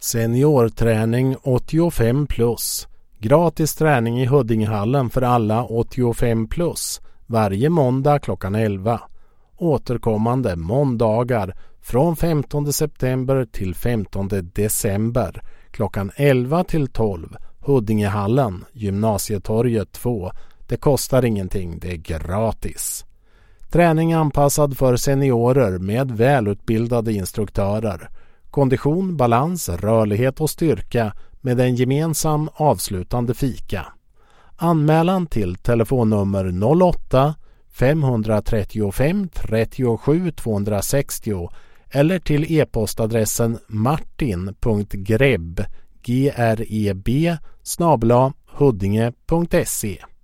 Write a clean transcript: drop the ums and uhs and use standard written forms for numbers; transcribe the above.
Seniorträning 85 plus. Gratis träning i Huddingehallen för alla 85 plus. Varje måndag klockan 11. Återkommande måndagar från 15 september till 15 december klockan 11 till 12. Huddingehallen, Gymnasietorget 2. Det kostar ingenting, det är gratis. Träning anpassad för seniorer med välutbildade instruktörer. Kondition, balans, rörlighet och styrka med en gemensam avslutande fika. Anmälan till telefonnummer 08 535 37 260 eller till e-postadressen martin.greb @huddinge.se.